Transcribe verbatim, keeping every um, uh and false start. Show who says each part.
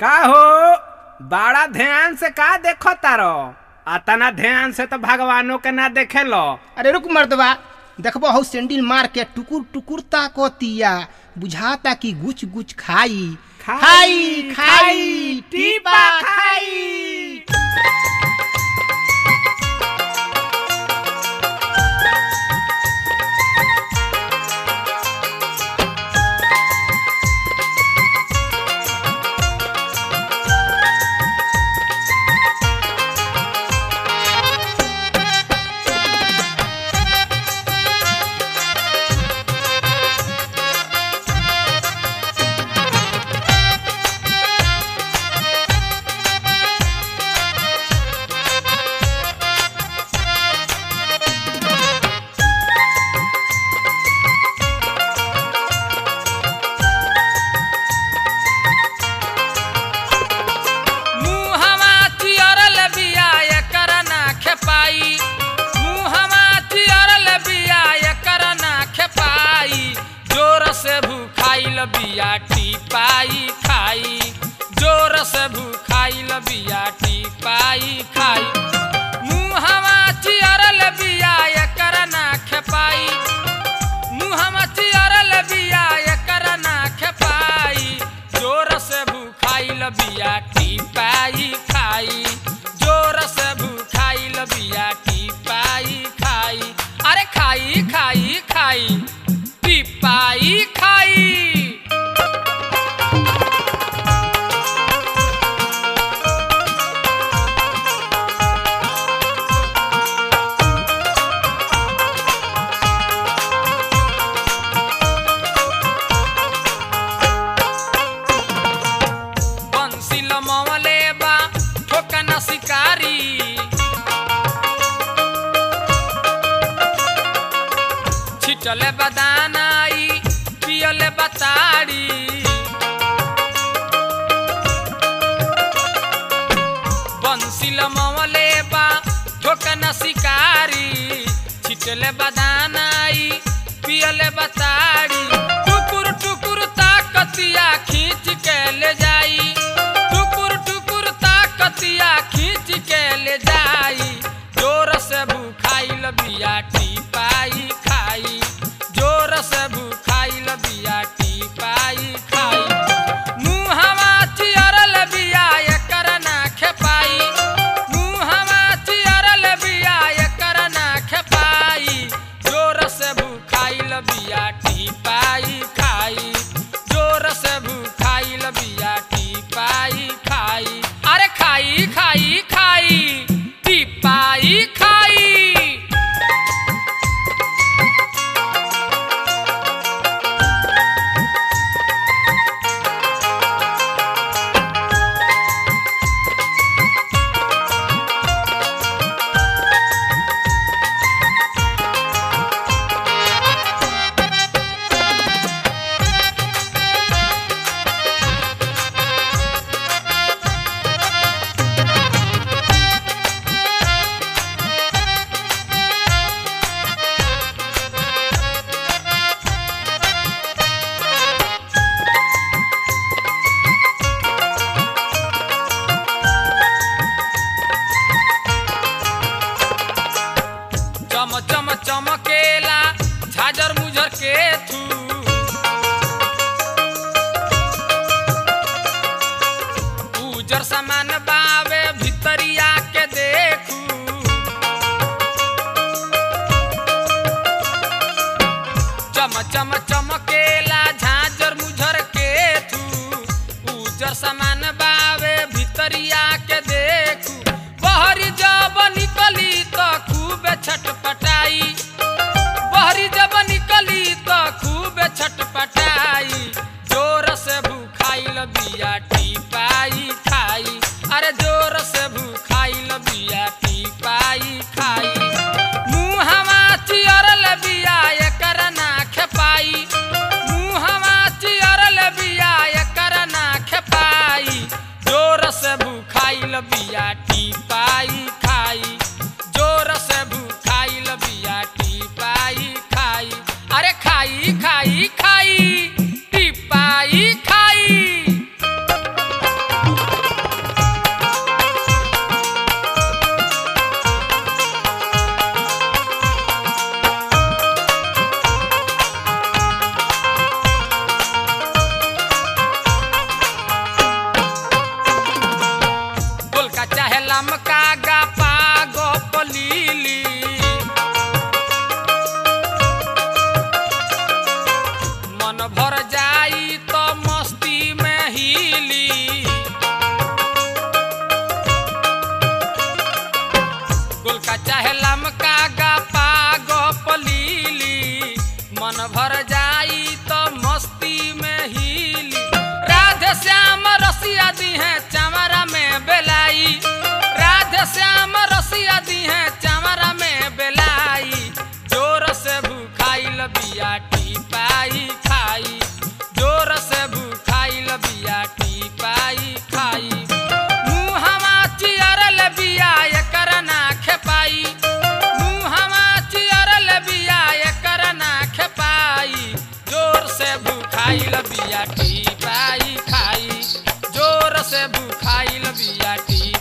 Speaker 1: का हो बड़ा ध्यान से का देखो तारो अतना ध्यान से तो भगवानों के ना देखे लो।
Speaker 2: अरे रुक मर्दवा, देखबो हौ सैंडल मार के टुकुर टुकुर ताकतिया, बुझाता कि गुच गुच खाई खाई खाई टीपा खाई।
Speaker 3: बिया टीपाई खाई जोर से भूखाइल बिया टीपाई खाई। मुहवा चियरल बिया एकर ना खेपाई, मुहवा चियरल बिया एकर ना खेपाई। जोर से भूखाइल बिया टीपाई खाई, जोर से भूखाइल बिया टीपाई खाई। अरे खाई खाई खाई टीपाई खाई। छिटले बदानाई पियले बताड़ी, बंसिल मवले बा ठोकना शिकारी। छिटले बदानाई पियले बताड़ी, टुकुर टुकुर ताकतिया खींच के ले जाई, टुकुर टुकुर ताकतिया खींच के ले जाई। जोर से भूखाइल बिया टीपाई खाई, जोर से भूखाइल बिया टीपाई खाई। मुहवा चियरल बिया एकर ना खेपाई, मुहवा चियरल बिया एकर ना खेपाई। जोर से भूखाइल बिया टीपाई खाई, जोर से भूखाइल बिया टीपाई खाई। अरे खाई खाई खाई टीपाई खाई। चम चम चमकेला झाजर मुझर के थू, उजर सामान बावे भितरिया के देखू। चम चम चमकेला झाजर मुझर के थू, उजर सामान बावे भितरिया के देखू। बहरी जब निकली तो खूब छटपटाई, बहरी जब निकली तो खूब छटपटाई। जोर से भूखाइल बिया टीपाई खाई, अरे जोर से भूखाइल बिया टीपाई खाई। मुहवा चियरल बिया एकर ना खेपाई, मुहवा चियरल बिया एकर ना खेपाई। जोर से भूखाइल बिया टीपाई खाई, जोर से भूखाइल बिया टीपाई खाई। अरे खाई खाई खाई टीपाई खाई। खाइल बिया टीपा